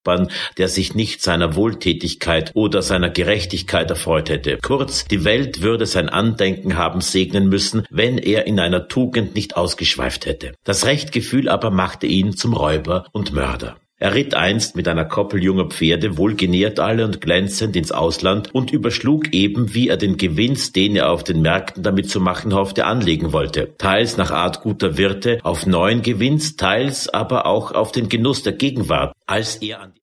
der sich nicht seiner Wohltätigkeit oder seiner Gerechtigkeit erfreut hätte. Kurz, die Welt würde sein Andenken haben segnen müssen, wenn er in einer Tugend nicht ausgeschweift hätte. Das Rechtgefühl aber machte ihn zum Räuber und Mörder. Er ritt einst mit einer Koppel junger Pferde, wohlgenährt alle und glänzend, ins Ausland und überschlug eben, wie er den Gewinst, den er auf den Märkten damit zu machen hoffte, anlegen wollte. Teils nach Art guter Wirte auf neuen Gewinst, teils aber auch auf den Genuss der Gegenwart, als er an